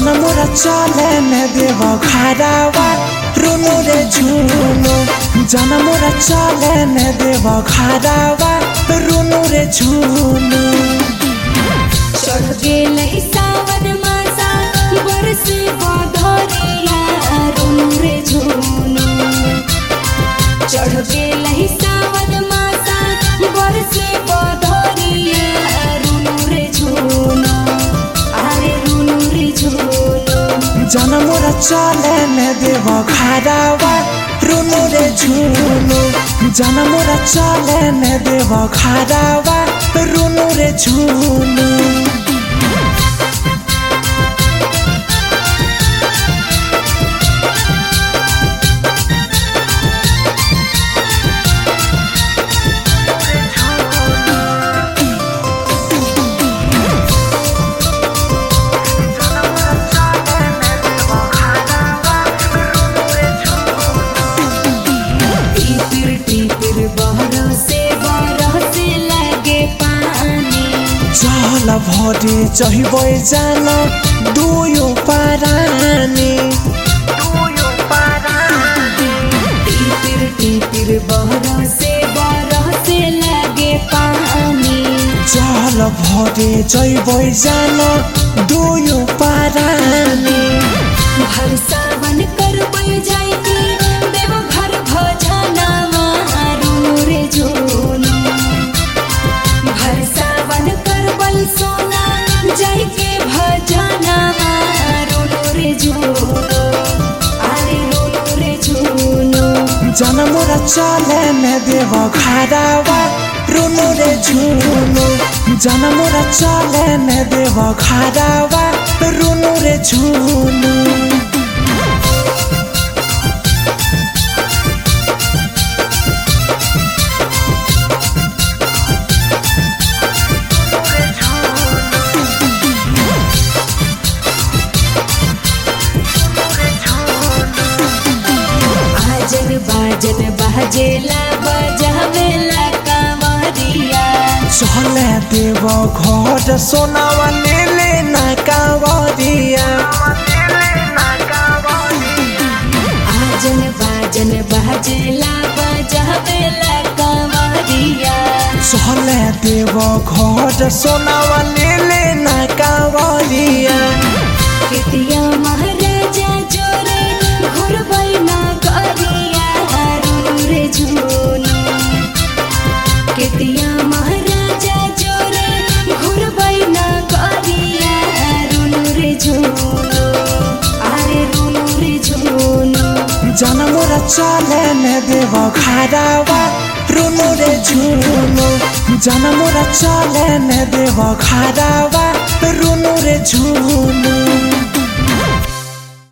जनमोरा चले ने देव घारावा रुनु रे झुनु जनमोरा चले ने देव घारावा रुनु रे झुनु चढ़ गेल सावन मासा बरसे बदरिया रुनु रे झुनु चढ़ गेल सावन मासा बरसे बदरिया रुनु रे झुनु अरे रुनु रे झुनु जनमोरा चले ने देव घारावा रुनु रे झुनु जनमोरा चले ने देव घारावा रुनु रे झुनु चल भरे चहिबै जान दुयो पारानी टिपिर बरसे लगे पानी चल भरे चहिबै जान दुयो पारानी भर सावन करबै जाइके देव घर भजनमा रुनु रे झुनु भर सावन करबै सोना जाइके भजनमा रुनु रे झुनु अरे रुनु रे झुनु जनमोरा चले ने देव घारावा रुनु रे झुनु जनमोरा चले ने देव घारावा रुनु रे झुनु बाजन बाजेला बजावेला कांवरिया चले देव घर सोनावा लेले ना कांवरिया आजन बाजन बाजेला बजावेला कांवरिया चले देव घर सोनावा लेले ना कांवरिया कितिया महाराजा जोरे घुरबै ना करिया रुनु रे झुनु कितिया महाराजा जोरे घुरबै ना करिया रुनु रे झुनु अरे रुनु रे झुनु जनमोरा चले ने देव घारावा रुनु रे झुनु जनमोरा चले ने देव घारावा